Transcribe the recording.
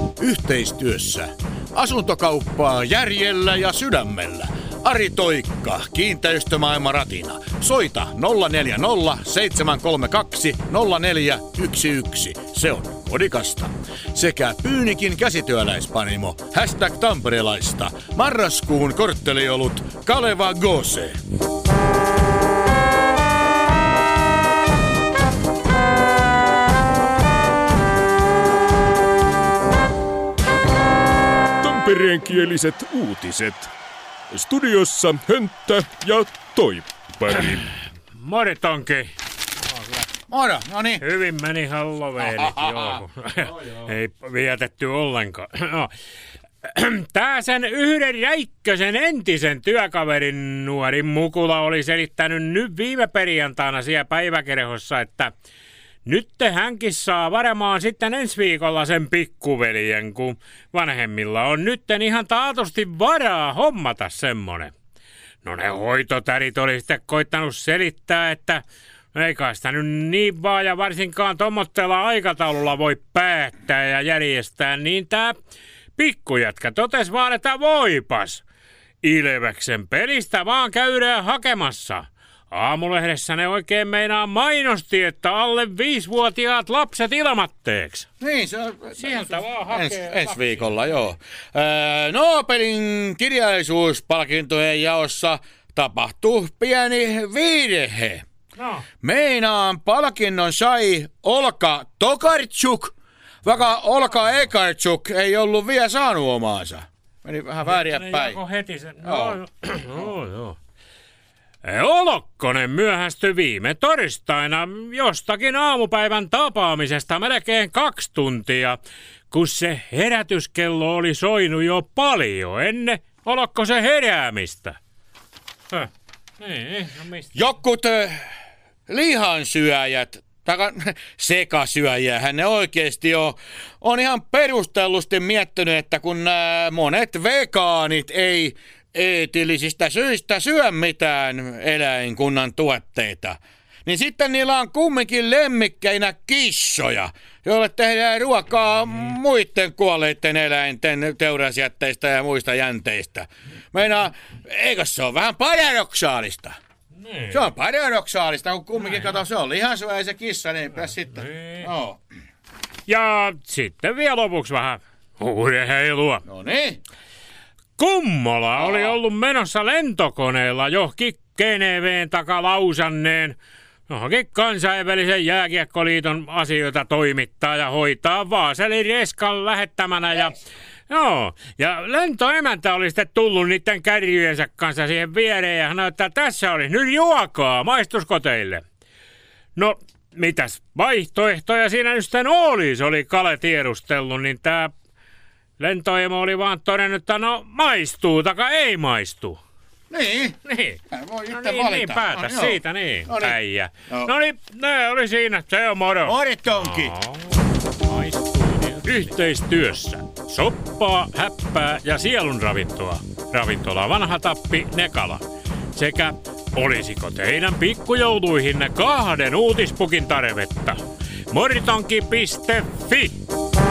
Yhteistyössä asuntokauppaa järjellä ja sydämellä. Ari Toikka, Kiinteistömaailma Ratina. Soita 040 732 0411. Se on kodikasta. Sekä Pyynikin käsityöläispanimo, #tamperelaista. Marraskuun kortteliolut Kaleva Gose. Tampereenkieliset uutiset. Studiossa Hönttä ja Toippari. Moritonki. Moro, no niin. Hyvin meni Halloweenit, joo. Ei vietetty ollenkaan. No. Tää sen yhden Räikkösen entisen työkaverin nuori Mukula oli selittänyt nyt viime perjantaina siellä päiväkerhossa, että nyt hänkin saa varmaan sitten ensi viikolla sen pikkuveljen, kun vanhemmilla on nytten ihan taatusti varaa hommata semmonen. No ne hoitotärit oli sitten koittanut selittää, että ei kai sitä nyt niin vaan ja varsinkaan tommotteella aikataululla voi päättää ja järjestää, niin tää pikkujätkä totes vaan, että voipas. Ilveksen pelistä vaan käydään hakemassa. Aamulehdessä ne oikein meinaa mainosti, että alle 5-vuotiaat lapset ilmatteeksi. Niin, se on... Sieltä vaan hakee ensi viikolla, joo. Nobelin kirjallisuuspalkintojen jaossa tapahtuu pieni virhe. No. Meinaan palkinnon sai Olka Tokarczuk, vaikka Olka Ekarczuk ei ollut vielä saanut omaansa. Meni vähän vääriä päin. Heti sen. Joo. Olokkonen myöhästyi viime torstaina jostakin aamupäivän tapaamisesta melkein 2 tuntia, kun se herätyskello oli soinut jo paljon ennen Olokkosen heräämistä. Niin, no mistä? Jokut lihansyöjät, sekasyöjähän ne oikeesti on ihan perustellusti miettinyt, että kun monet vegaanit ei eetillisistä syistä syö mitään eläinkunnan tuotteita, niin sitten niillä on kumminkin lemmikkeinä kissoja, joille tehdään ruokaa muiden kuolleiden eläinten teurasjätteistä ja muista jänteistä. Meinaa, eikö se ole vähän paradoksaalista? Niin. Se on paradoksaalista, kun kumminkin kato, se on lihansyöjä se kissa, niin sitten. Niin. No. Ja sitten vielä lopuksi vähän urheilua. No niin. Kummola oli ollut menossa lentokoneella johonkin Geneveen taka lausanneen johonkin kansainvälisen jääkiekkoliiton asioita toimittaa ja hoitaa Vaaseli Reskan lähettämänä. Ja lentoemäntä oli sitten tullut niiden kärjyjensä kanssa siihen viereen ja sanoi, että tässä olisi nyt juokaa, maistusko teille? No, mitäs vaihtoehtoja siinä nyt sitten olisi, oli Kale tiedustellut, niin tää lentoemo oli vaan todennut, että no maistuu taka ei maistu. Niin. Voi itse valita. Niin, päätä siitä, niin, Noniin. äijä. No niin, ne oli siinä, se on moro. Moritonki. Maistuu. Yhteistyössä soppaa, häppää ja sielunravintoa. Ravintola Vanha Tappi, Nekala. Sekä olisiko teidän pikkujouluihinne 2 uutispukin tarvetta? Moritonki.fi